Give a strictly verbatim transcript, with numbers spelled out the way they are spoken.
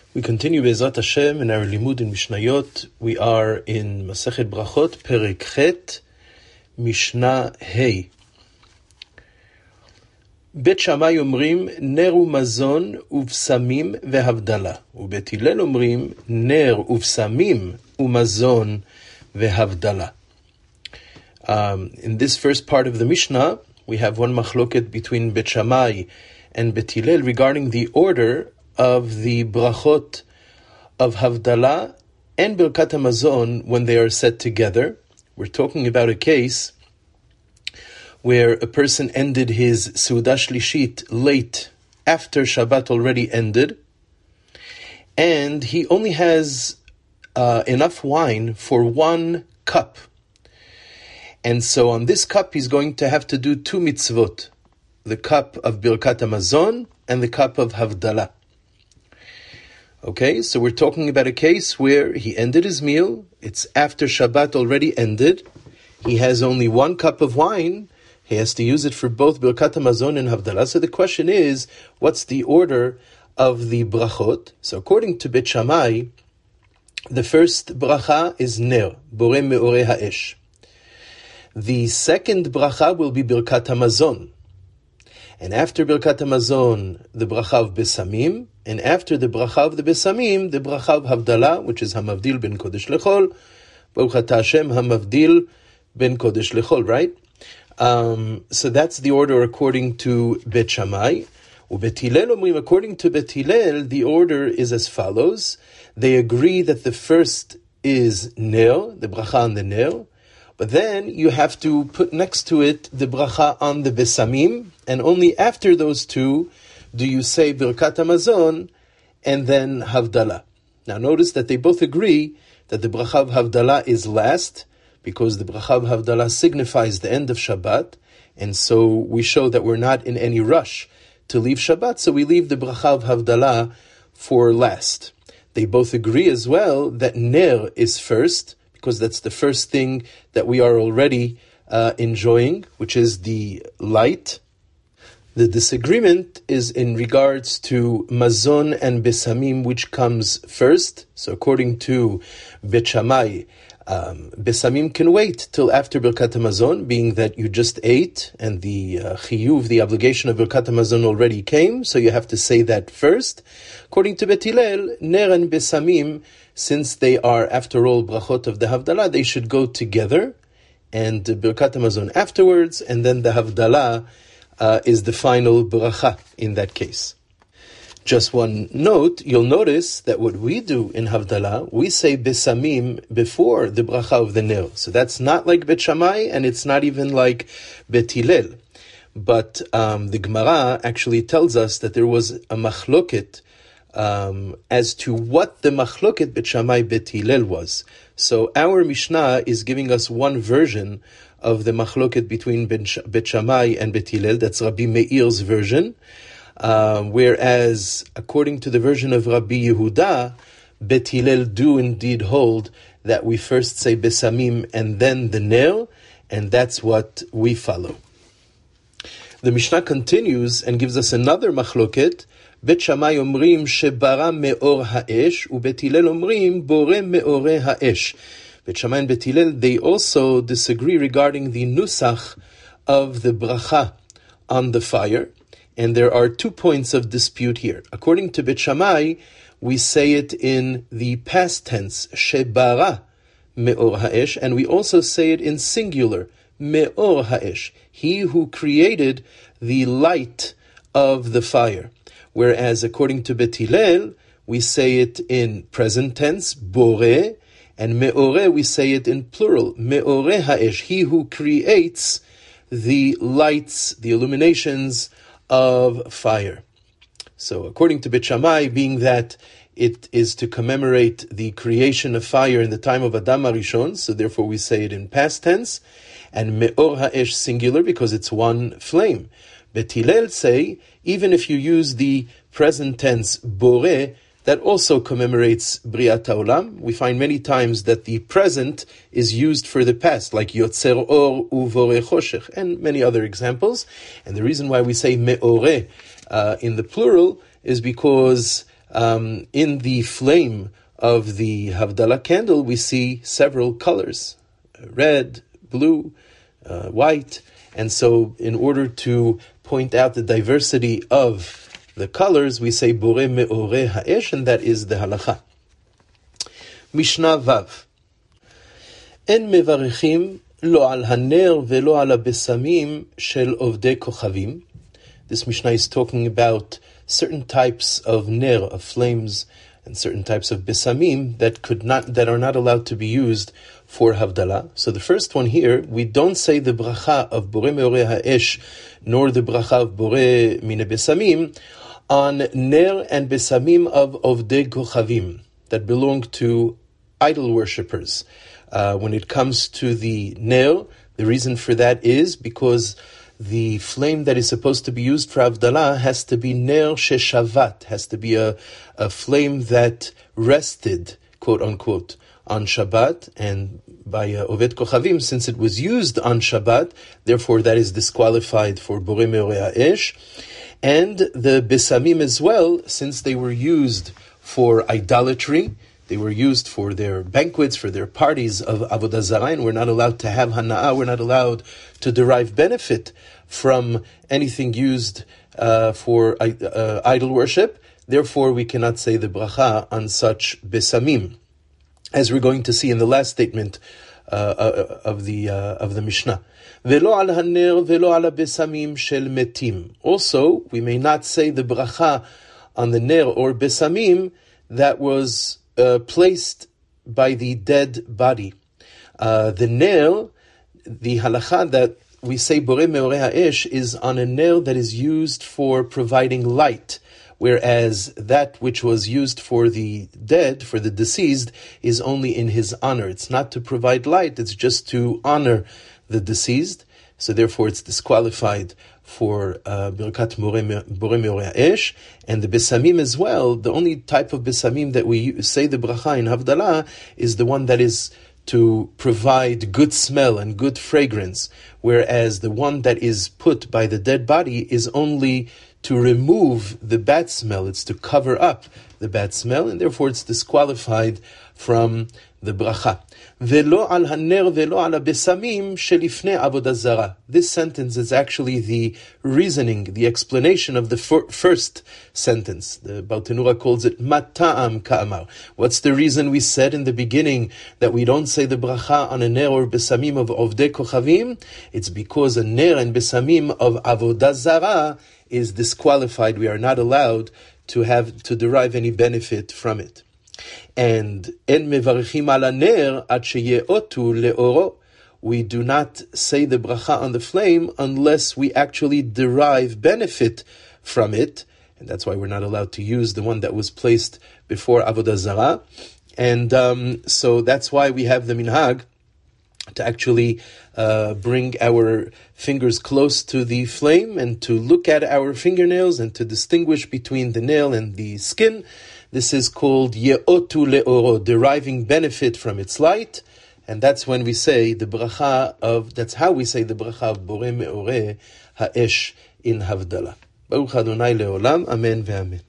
We continue Be'ezrat Hashem in our limud in Mishnayot. We are in Masechet Brachot, Perek Chet, Mishnah Hey. Bet Shammai omrim ner umazon uvsamim vehavdala, ubet Hillel omrim ner uvsamim umazon vehavdala. Um, in this first part of the Mishnah, we have one machloket between Bet Shammai and Bet Hillel regarding the order of the brachot of Havdalah and Birkat HaMazon when they are said together. We're talking about a case where a person ended his Seudah Shlishit late, after Shabbat already ended, and he only has uh, enough wine for one cup. And so on this cup he's going to have to do two mitzvot, the cup of Birkat HaMazon and the cup of Havdalah. Okay, so we're talking about a case where he ended his meal, it's after Shabbat already ended, he has only one cup of wine, he has to use it for both Birkat HaMazon and Havdalah. So the question is, what's the order of the brachot? So according to Bet Shammai, the first bracha is Ner, Boreh Me'oreh Ha'esh. The second bracha will be Birkat HaMazon. And after Birkat HaMazon, the bracha of Besamim, and after the bracha of the Besamim, the bracha of Havdalah, which is Hamavdil ben Kodesh Lechol, Baruch Atah Hashem Hamavdil ben Kodesh Lechol, right? Um, so that's the order according to Bet Shammai. Ubet Hillel omrim, according to Bet Hillel, the order is as follows. They agree that the first is Ner, the bracha on the Ner, but then you have to put next to it the bracha on the Besamim, and only after those two do you say Birkat HaMazon and then Havdalah. Now notice that they both agree that the bracha of Havdalah is last, because the bracha of Havdalah signifies the end of Shabbat, and so we show that we're not in any rush to leave Shabbat, so we leave the bracha of Havdalah for last. They both agree as well that Ner is first, because that's the first thing that we are already uh, enjoying, which is the light. The disagreement is in regards to Mazon and Besamim, which comes first. So according to Bet Shammai, um, Besamim can wait till after Birkat HaMazon, being that you just ate and the uh, chiyuv, the obligation of Birkat HaMazon already came, so you have to say that first. According to Bet Hillel, Ner and Besamim, since they are, after all, brachot of the Havdalah, they should go together, and Birkat HaMazon afterwards, and then the Havdalah uh, is the final bracha in that case. Just one note, you'll notice that what we do in Havdalah, we say Besamim before the bracha of the Ner. So that's not like Bet Shammai, and it's not even like Bet Hillel. But um, the Gemara actually tells us that there was a machloket Um, as to what the machloket Bet Shammai Bet Hillel was. So our Mishnah is giving us one version of the machloket between Bet Shammai and Bet Hillel. That's Rabbi Meir's version. Uh, whereas according to the version of Rabbi Yehuda, Bet Hillel do indeed hold that we first say Besamim and then the Ner, and that's what we follow. The Mishnah continues and gives us another machloket. Bet Shammai omrim shebara me'or ha'esh, ubet Hillel omrim boreh me'oreh ha'esh. Bet Shammai and Bet Hillel, they also disagree regarding the nusach of the bracha on the fire, and there are two points of dispute here. According to Bet Shammai, we say it in the past tense, shebara me'or ha'esh, and we also say it in singular, me'or ha'esh, he who created the light of the fire. Whereas according to Bet Hillel, we say it in present tense, boreh, and me'oreh we say it in plural, me'oreh ha'esh, he who creates the lights, the illuminations of fire. So according to Bet Shammai, being that it is to commemorate the creation of fire in the time of Adam HaRishon, so therefore we say it in past tense, and me'or ha'esh singular because it's one flame. Bet Hillel say, even if you use the present tense boreh, that also commemorates Briat HaOlam. We find many times that the present is used for the past, like Yotzer Or Uvoreh Choshech, and many other examples. And the reason why we say me'oreh uh, in the plural is because Um, in the flame of the Havdalah candle, we see several colors, red, blue, uh, white. And so in order to point out the diversity of the colors, we say Boreh Me'oreh Ha'esh, and that is the halacha. Mishnah Vav. En mevarechim lo al haner velo al habesamim shel ovdei kochavim. This Mishnah is talking about certain types of ner, of flames, and certain types of besamim that could not, that are not allowed to be used for Havdalah. So the first one here, we don't say the bracha of Boreh Me'oreh Ha'esh, nor the bracha of Boreh Mine Besamim, on ner and besamim of Ovdei Kochavim, that belong to idol worshippers. Uh, when it comes to the ner, the reason for that is because the flame that is supposed to be used for Havdalah has to be ner sheshavat, has to be a, a flame that rested, quote unquote, on Shabbat, and by uh, Oved Kochavim, since it was used on Shabbat, therefore that is disqualified for Boreh Me'oreh Ha'esh. And the besamim as well, since they were used for idolatry, they were used for their banquets, for their parties of Avodah Zarah, and we're not allowed to have hana'ah, we're not allowed to derive benefit from anything used uh, for uh, idol worship. Therefore, we cannot say the bracha on such besamim, as we're going to see in the last statement uh, of the uh, of the Mishnah. Velo al haner velo al besamim shel metim. Also, we may not say the bracha on the ner or besamim that was uh, placed by the dead body. Uh, the ner, the halacha that we say Boreh Me'oreh Ha'esh is on a ner that is used for providing light, whereas that which was used for the dead, for the deceased, is only in his honor. It's not to provide light, it's just to honor the deceased. So therefore it's disqualified for uh, Birkat Boreh Me'oreh Ha'esh. And the besamim as well, the only type of besamim that we say the bracha in Havdalah is the one that is to provide good smell and good fragrance, whereas the one that is put by the dead body is only to remove the bad smell. It's to cover up the bad smell, and therefore it's disqualified from the bracha. Velo al haner velo al besamim shelifnei avodah zarah. This sentence is actually the reasoning, the explanation of the fir- first sentence. The Bartenura calls it mata'am ka'amar. What's the reason we said in the beginning that we don't say the bracha on a ner or besamim of ovdei kochavim? It's because a ner and besamim of avodah zarah is disqualified. We are not allowed to have to derive any benefit from it. And en mevarechim ala ner ad sheyeotu leoro. We do not say the bracha on the flame unless we actually derive benefit from it, and that's why we're not allowed to use the one that was placed before avodah zarah. And um, so that's why we have the minhag to actually uh, bring our fingers close to the flame and to look at our fingernails and to distinguish between the nail and the skin. This is called ye'otu le'oro, deriving benefit from its light. And that's when we say the bracha of, that's how we say the bracha of Boreh Me'oreh Ha'esh in Havdalah. Baruch Adonai le'olam, amen ve'amen.